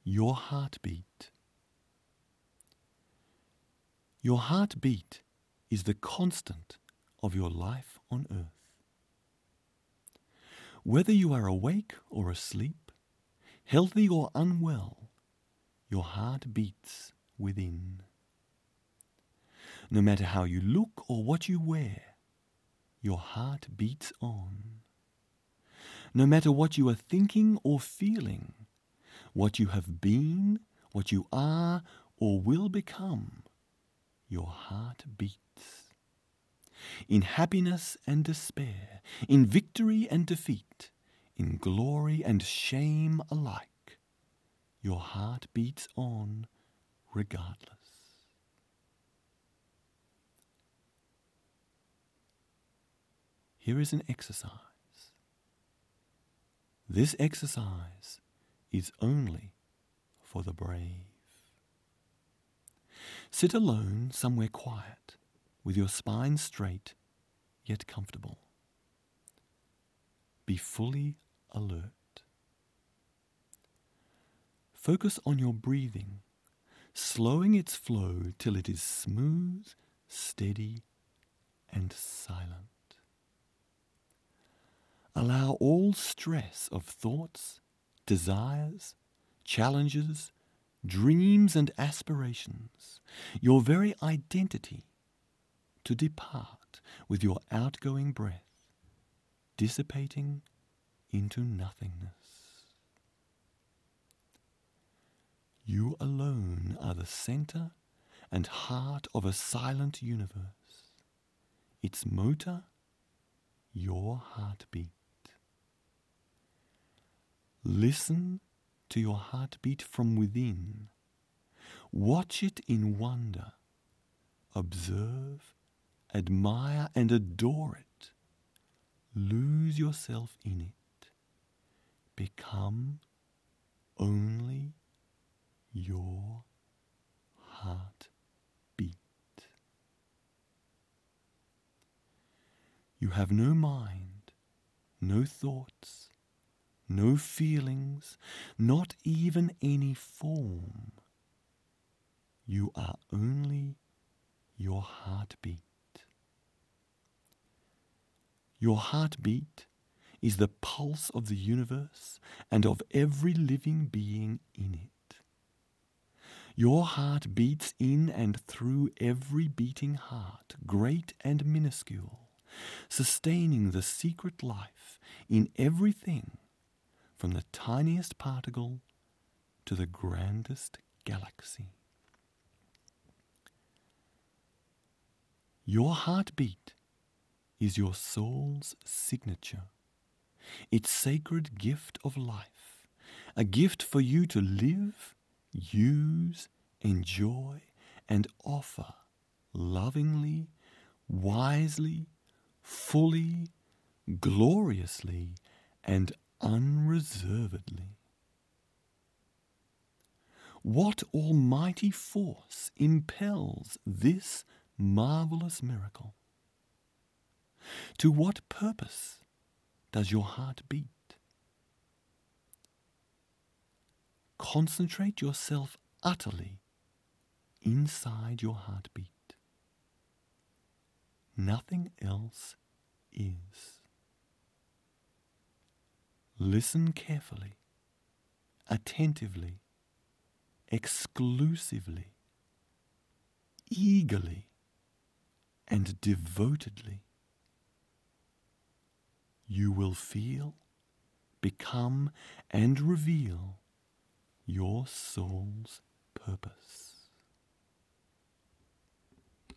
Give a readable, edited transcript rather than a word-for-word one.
your heartbeat. Your heartbeat is the constant of your life on earth. Whether you are awake or asleep, healthy or unwell, your heart beats within. No matter how you look or what you wear, your heart beats on. No matter what you are thinking or feeling, what you have been, what you are or will become, your heart beats. In happiness and despair, in victory and defeat, in glory and shame alike, your heart beats on regardless. Here is an exercise. This exercise is only for the brave. Sit alone somewhere quiet, with your spine straight yet comfortable. Be fully alert. Focus on your breathing, slowing its flow till it is smooth, steady, and silent. Allow all stress of thoughts, desires, challenges, dreams and aspirations, your very identity, to depart with your outgoing breath, dissipating into nothingness. You alone are the center and heart of a silent universe. Its motor, your heartbeat. Listen to your heartbeat from within. Watch it in wonder. Observe, admire, and adore it. Lose yourself in it. Become only your heartbeat. You have no mind, no thoughts, no feelings, not even any form. You are only your heartbeat. Your heartbeat is the pulse of the universe and of every living being in it. Your heart beats in and through every beating heart, great and minuscule, sustaining the secret life in everything, from the tiniest particle to the grandest galaxy. Your heartbeat is your soul's signature, its sacred gift of life, a gift for you to live, use, enjoy, and offer lovingly, wisely, fully, gloriously, and unreservedly. What almighty force impels this marvelous miracle? To what purpose does your heart beat? Concentrate yourself utterly inside your heartbeat. Nothing else is. Listen carefully, attentively, exclusively, eagerly, and devotedly. You will feel, become, and reveal your soul's purpose.